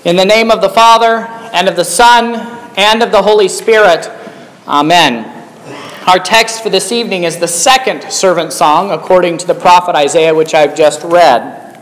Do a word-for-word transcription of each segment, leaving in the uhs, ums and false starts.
In the name of the Father, and of the Son, and of the Holy Spirit. Amen. Our text for this evening is the second servant song, according to the prophet Isaiah, which I've just read.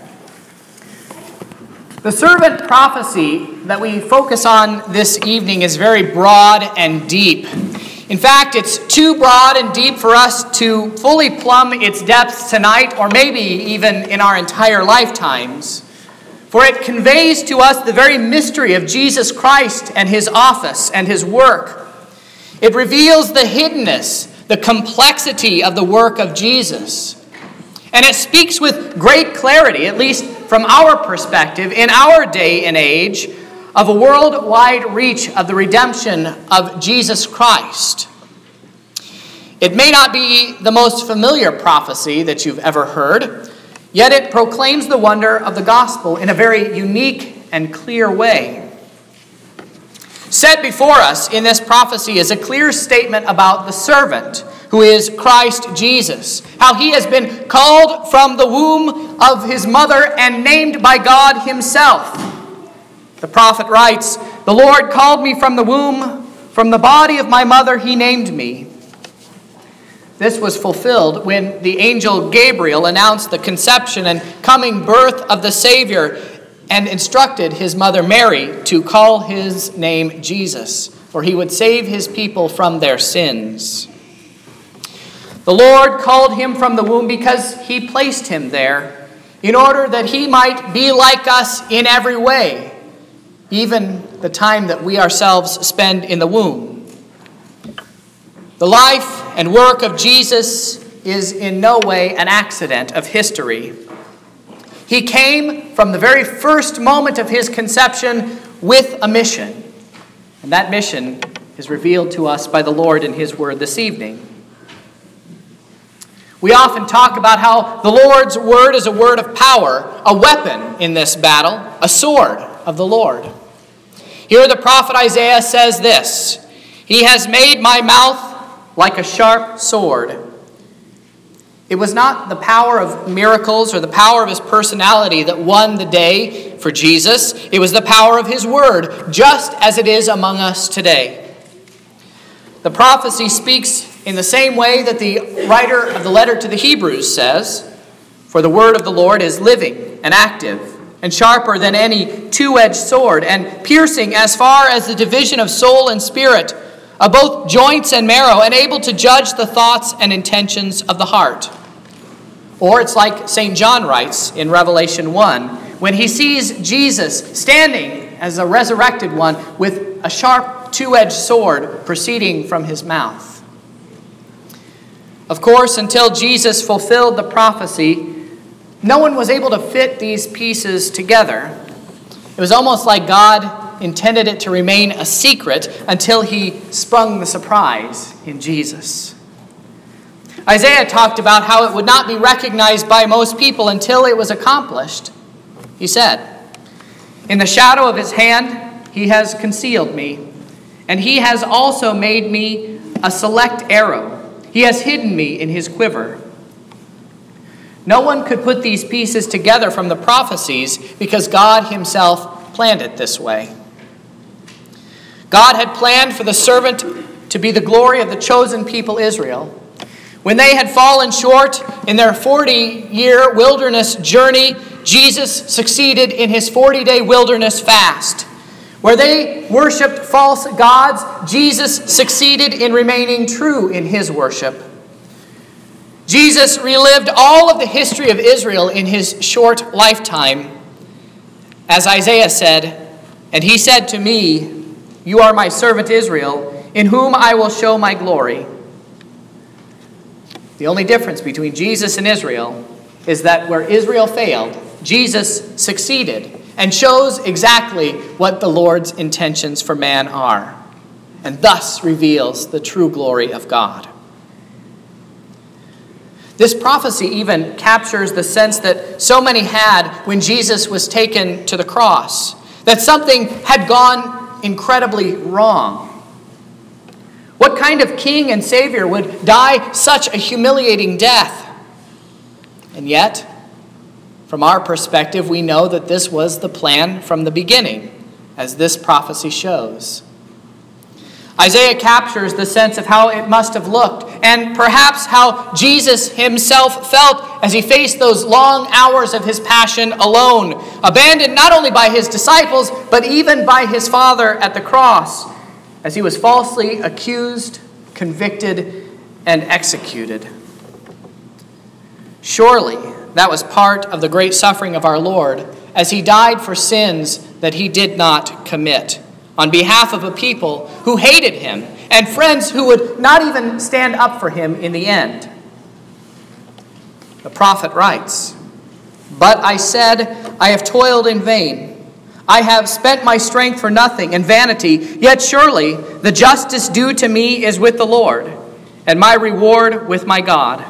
The servant prophecy that we focus on this evening is very broad and deep. In fact, it's too broad and deep for us to fully plumb its depths tonight, or maybe even in our entire lifetimes. For it conveys to us the very mystery of Jesus Christ and his office and his work. It reveals the hiddenness, the complexity of the work of Jesus. And it speaks with great clarity, at least from our perspective, in our day and age, of a worldwide reach of the redemption of Jesus Christ. It may not be the most familiar prophecy that you've ever heard, yet it proclaims the wonder of the gospel in a very unique and clear way. Set before us in this prophecy is a clear statement about the servant, who is Christ Jesus, how he has been called from the womb of his mother and named by God himself. The prophet writes, "The Lord called me from the womb, from the body of my mother he named me." This was fulfilled when the angel Gabriel announced the conception and coming birth of the Savior and instructed his mother Mary to call his name Jesus, for he would save his people from their sins. The Lord called him from the womb because he placed him there in order that he might be like us in every way, even the time that we ourselves spend in the womb. The life and work of Jesus is in no way an accident of history. He came from the very first moment of his conception with a mission. And that mission is revealed to us by the Lord in his word this evening. We often talk about how the Lord's word is a word of power, a weapon in this battle, a sword of the Lord. Here the prophet Isaiah says this, "He has made my mouth like a sharp sword." It was not the power of miracles or the power of his personality that won the day for Jesus. It was the power of his word, just as it is among us today. The prophecy speaks in the same way that the writer of the letter to the Hebrews says, "For the word of the Lord is living and active, and sharper than any two-edged sword, and piercing as far as the division of soul and spirit, of both joints and marrow, and able to judge the thoughts and intentions of the heart." Or it's like Saint John writes in Revelation one, when he sees Jesus standing as a resurrected one with a sharp two-edged sword proceeding from his mouth. Of course, until Jesus fulfilled the prophecy, no one was able to fit these pieces together. It was almost like God intended it to remain a secret until he sprung the surprise in Jesus. Isaiah talked about how it would not be recognized by most people until it was accomplished. He said, "In the shadow of his hand he has concealed me, and he has also made me a select arrow. He has hidden me in his quiver." No one could put these pieces together from the prophecies because God himself planned it this way. God had planned for the servant to be the glory of the chosen people Israel. When they had fallen short in their forty-year wilderness journey, Jesus succeeded in his forty-day wilderness fast. Where they worshipped false gods, Jesus succeeded in remaining true in his worship. Jesus relived all of the history of Israel in his short lifetime. As Isaiah said, "And he said to me, 'You are my servant Israel, in whom I will show my glory.'" The only difference between Jesus and Israel is that where Israel failed, Jesus succeeded and shows exactly what the Lord's intentions for man are, and thus reveals the true glory of God. This prophecy even captures the sense that so many had when Jesus was taken to the cross, that something had gone incredibly wrong. What kind of king and savior would die such a humiliating death? And yet, from our perspective, we know that this was the plan from the beginning. as this prophecy shows. Isaiah captures the sense of how it must have looked, and perhaps how Jesus himself felt as he faced those long hours of his passion alone, abandoned not only by his disciples, but even by his Father at the cross, as he was falsely accused, convicted, and executed. Surely that was part of the great suffering of our Lord, as he died for sins that he did not commit, on behalf of a people who hated him and friends who would not even stand up for him in the end. The prophet writes, "But I said, I have toiled in vain. I have spent my strength for nothing and vanity, yet surely the justice due to me is with the Lord, and my reward with my God."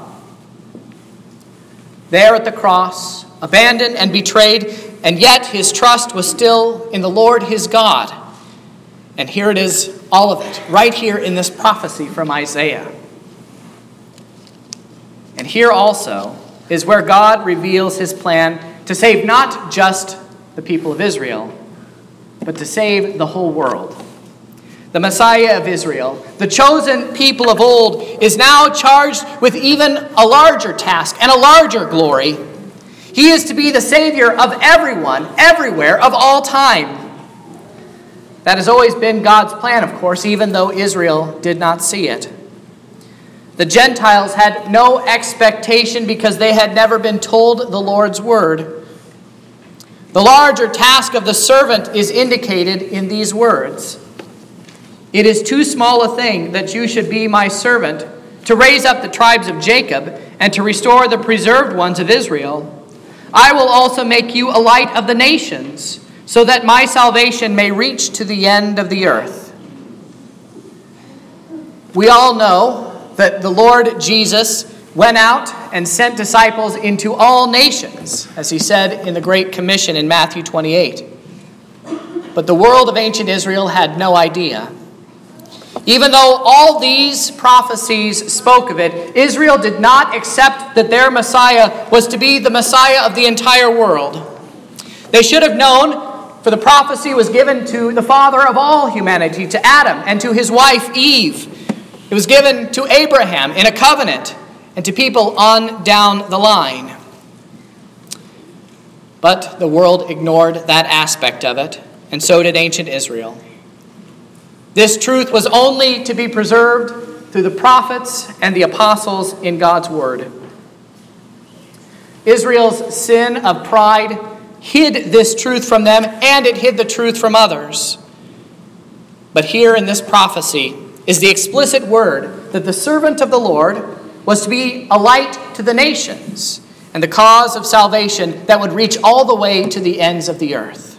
There at the cross, abandoned and betrayed, and yet his trust was still in the Lord his God. And here it is, all of it, right here in this prophecy from Isaiah. And here also is where God reveals his plan to save not just the people of Israel, but to save the whole world. The Messiah of Israel, the chosen people of old, is now charged with even a larger task and a larger glory. He is to be the Savior of everyone, everywhere, of all time. That has always been God's plan, of course, even though Israel did not see it. The Gentiles had no expectation because they had never been told the Lord's word. The larger task of the servant is indicated in these words. "It is too small a thing that you should be my servant, to raise up the tribes of Jacob and to restore the preserved ones of Israel. I will also make you a light of the nations, so that my salvation may reach to the end of the earth." We all know that the Lord Jesus went out and sent disciples into all nations, as he said in the Great Commission in Matthew twenty-eight. But the world of ancient Israel had no idea. Even though all these prophecies spoke of it, Israel did not accept that their Messiah was to be the Messiah of the entire world. They should have known, for the prophecy was given to the father of all humanity, to Adam, and to his wife Eve. It was given to Abraham in a covenant, and to people on down the line. But the world ignored that aspect of it, and so did ancient Israel. This truth was only to be preserved through the prophets and the apostles in God's word. Israel's sin of pride hid this truth from them, and it hid the truth from others. But here in this prophecy is the explicit word that the servant of the Lord was to be a light to the nations and the cause of salvation that would reach all the way to the ends of the earth.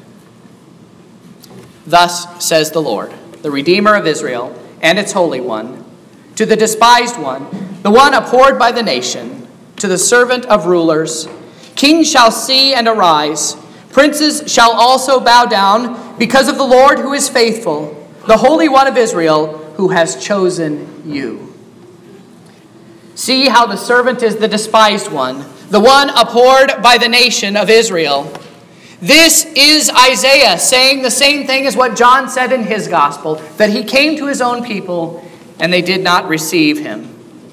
Thus says the Lord, the Redeemer of Israel and its Holy One, to the despised one, the one abhorred by the nation, to the servant of rulers, kings shall see and arise, princes shall also bow down, because of the Lord who is faithful, the Holy One of Israel, who has chosen you. See how the servant is the despised one, the one abhorred by the nation of Israel. This is Isaiah saying the same thing as what John said in his gospel, that he came to his own people and they did not receive him.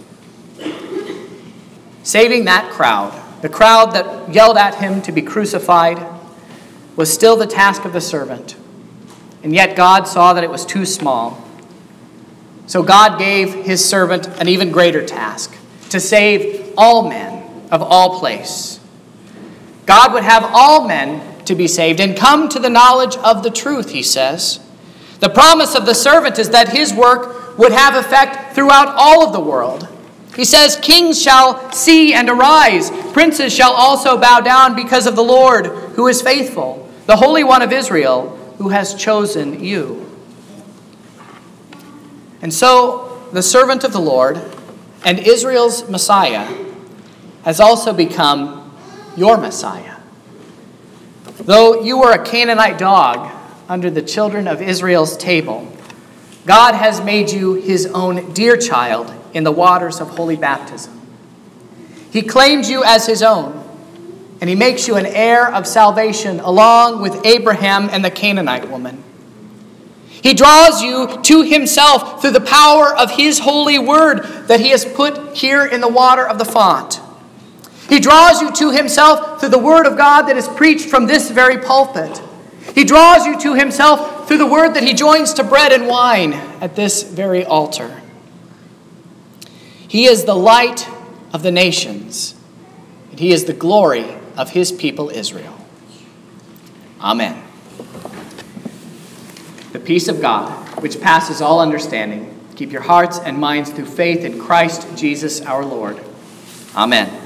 Saving that crowd, the crowd that yelled at him to be crucified, was still the task of the servant. And yet God saw that it was too small. So God gave his servant an even greater task, to save all men of all place. God would have all men to be saved and come to the knowledge of the truth, he says. The promise of the servant is that his work would have effect throughout all of the world. He says, kings shall see and arise, princes shall also bow down because of the Lord who is faithful, the Holy One of Israel who has chosen you. And so the servant of the Lord and Israel's Messiah has also become your Messiah. Though you were a Canaanite dog under the children of Israel's table, God has made you his own dear child in the waters of holy baptism. He claims you as his own, and he makes you an heir of salvation along with Abraham and the Canaanite woman. He draws you to himself through the power of his holy word that he has put here in the water of the font. He draws you to himself through the word of God that is preached from this very pulpit. He draws you to himself through the word that he joins to bread and wine at this very altar. He is the light of the nations, and he is the glory of his people Israel. Amen. The peace of God, which passes all understanding, keep your hearts and minds through faith in Christ Jesus our Lord. Amen.